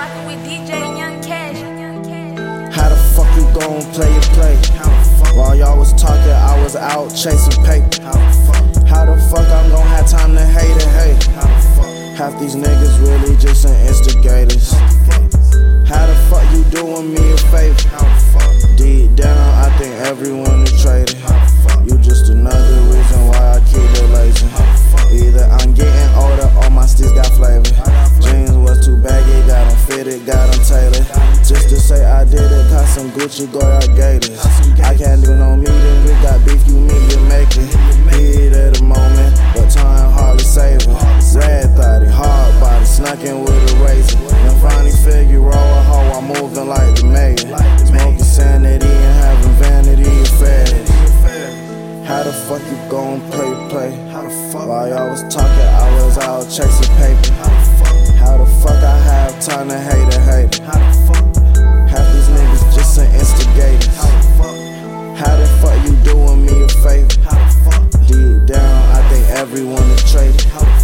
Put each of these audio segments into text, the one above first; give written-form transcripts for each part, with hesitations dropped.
rockin' with DJ Young Cash. How the fuck you gon' play your play? While y'all was talking, I was out chasing paper. How the fuck I'm gon' have time to hate it, hate? Half these niggas really just some instigators. How the fuck you doing me a favor? Deep down, I think everyone is traitor. You just another reason why I keep it lazy. Either I'm getting older or my sticks got flavor. Jeans was too baggy, got them fitted, got them tailored. Just to say I did it, caught some Gucci, go out gators. I can't do no meeting, we got beef, you mean you make it. Heat at the moment, but time hardly saving. Red thotty, hard body, snuck in with a razor. And finally figure roll a hoe, I'm moving like the mayor. Smoking sanity and having vanity affairs. How the fuck you gon' play? While y'all was talking, I was out chasing paper. How the fuck I have time to hate it? Half these niggas just some instigators. How the fuck you doing me a favor? Deep down, I think everyone is traitor.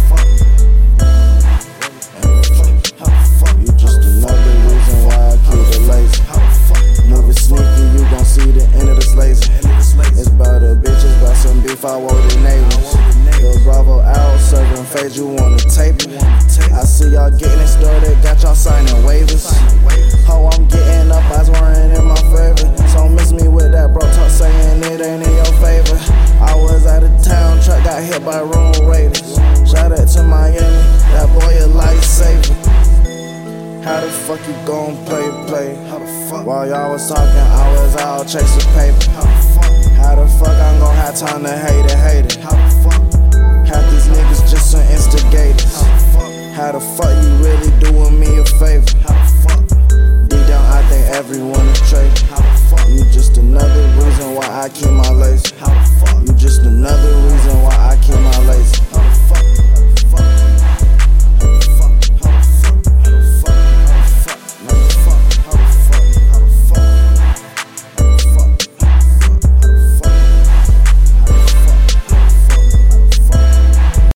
You just another reason why I keep it lazy. Moving sneaky, you gon' see the end of this lazy. It's about a bitch, it's about some beef, I wore the neighbors. Lil Bravo out, serving fades, you wanna tape it. I see y'all getting it started, got y'all signing waivers. Ho, I'm getting up, eyes weren't in my favor. So miss me with that bro talk saying it ain't in your favor. I was out of town, truck got hit by room raiders. Shout out to Miami, that boy a lifesaver. How the fuck you gon' play? While y'all was talking, I was out chasing paper. How the fuck I'm gon' have time to hate it? Half these niggas just some instigators. How the fuck you really doing me a favor? Deep down, I think everyone is traitor. You just another reason why I keep my lace.